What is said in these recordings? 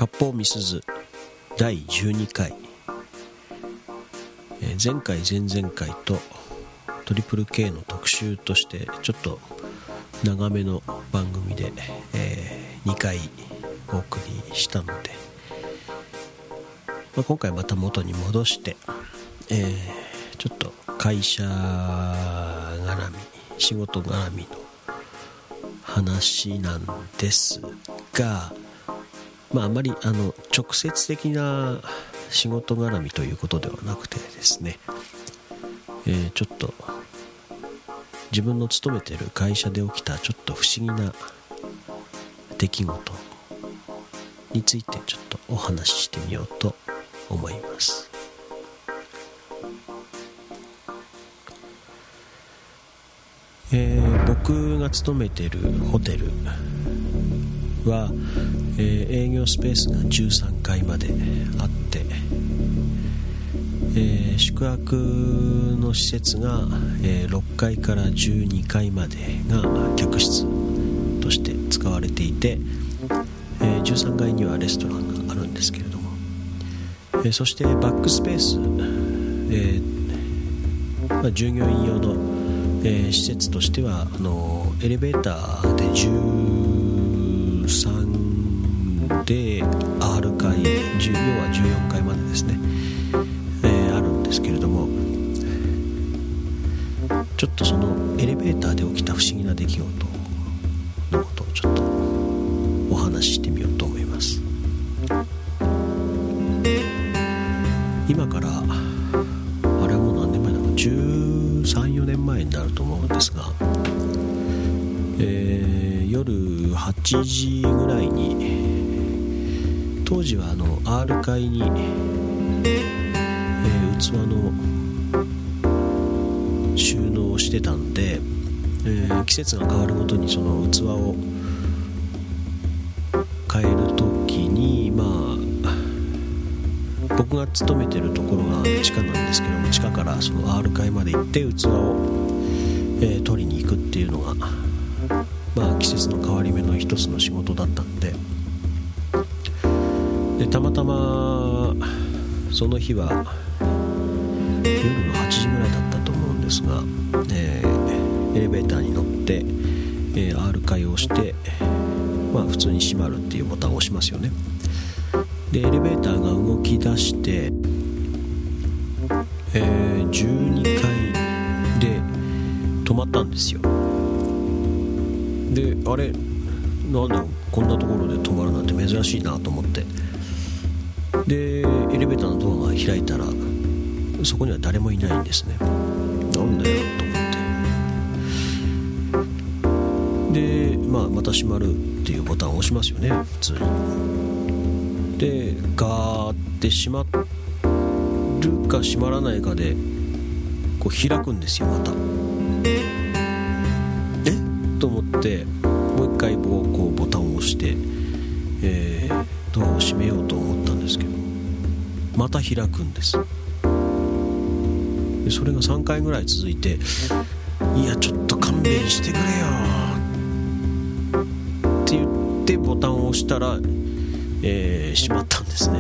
割烹みすず第12回、前回前々回とトリプル K の特集としてちょっと長めの番組で、2回お送りしたので、今回また元に戻して、ちょっと会社絡み仕事絡みの話なんですが、あまり直接的な仕事絡みということではなくてですね、ちょっと自分の勤めている会社で起きたちょっと不思議な出来事についてちょっとお話ししてみようと思います。僕が勤めているホテルは、営業スペースが13階まであって、宿泊の施設が、6階から12階までが客室として使われていて、13階にはレストランがあるんですけれども、そしてバックスペース、従業員用の施設としてはエレベーターで13で R 階、要は14階までですね、あるんですけれども、ちょっとそのエレベーターで起きた不思議な出来事のことをちょっとお話ししてみようと思います。今からあれはもう何年前だろう、13、14年前になると思うんですが、夜8時ぐらいに、当時はR 階に、器の収納をしてたんで、季節が変わるごとにその器を変えるときに、僕が勤めてるところが地下なんですけども、地下からその R 階まで行って器を、取りに行くっていうのが、季節の変わり目の一つの仕事だったんで、たまたまその日は夜の8時ぐらいだったと思うんですが、エレベーターに乗って、R 階を押して、普通に閉まるっていうボタンを押しますよね。でエレベーターが動き出して、12階で止まったんですよ。であれなんだろう、こんなところで止まるなんて珍しいなと思って、でエレベーターのドアが開いたらそこには誰もいないんですね。なんだよと思って、で、また閉まるっていうボタンを押しますよね、普通に。でガーって閉まるか閉まらないかでこう開くんですよ、また。と思ってもう一回こうボタンを押して、ドアを閉めようと思ったんですけど、また開くんです。でそれが3回ぐらい続いて、いやちょっと勘弁してくれよって言ってボタンを押したら、閉まったんですね。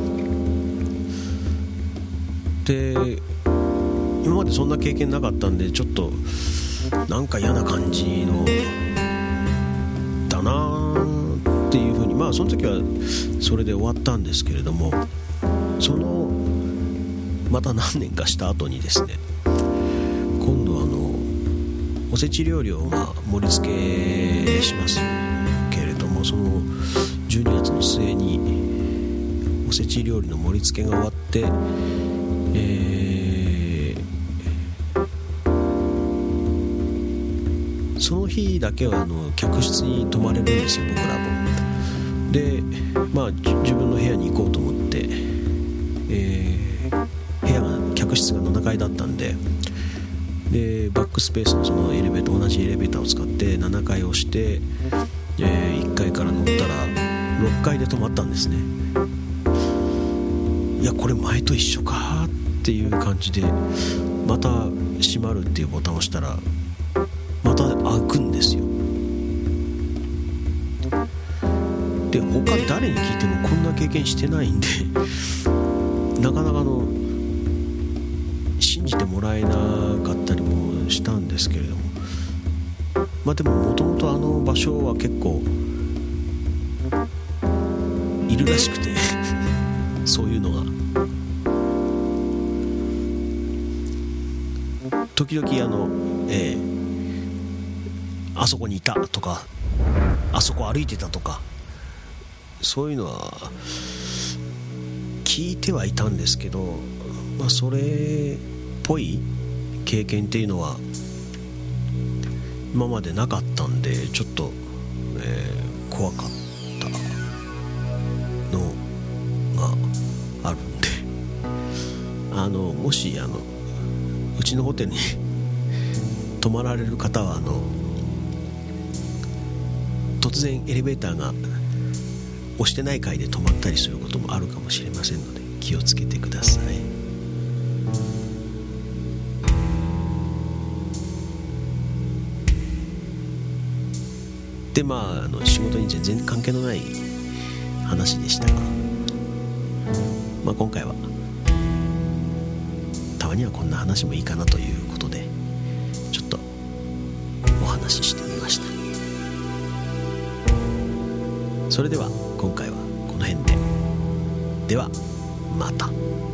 で今までそんな経験なかったんで、ちょっとなんか嫌な感じのだなっていう風に、その時はそれで終わったんですけれども、そのまた何年かした後にですね、今度おせち料理を盛り付けしますけれども、その12月の末におせち料理の盛り付けが終わって、その日だけは客室に泊まれるんですよ、僕らも。で、自分の部屋に行こうと思って、部屋が客室が7階だったんで、バックスペースのそのエレベーター、同じエレベーターを使って7階を押して、1階から乗ったら6階で止まったんですね。いやこれ前と一緒かっていう感じで、また閉まるっていうボタンを押したらまた開くんですよ。 って他誰に聞いてもこんな経験してないんでなかなか信じてもらえなかったりもしたんですけれども、まあでももともと場所は結構いるらしくてそういうのが時々あそこにいたとかあそこ歩いてたとかそういうのは聞いてはいたんですけど、まあ、それっぽい経験っていうのは今までなかったんでちょっと、怖かったのがあるんでもしうちのホテルに泊まられる方は突然エレベーターが押してない階で止まったりすることもあるかもしれませんので気をつけてください。でまあ仕事に全然関係のない話でしたが、まあ、今回はたまにはこんな話もいいかなということでちょっとお話ししてみました。それでは今回はこの辺で。ではまた。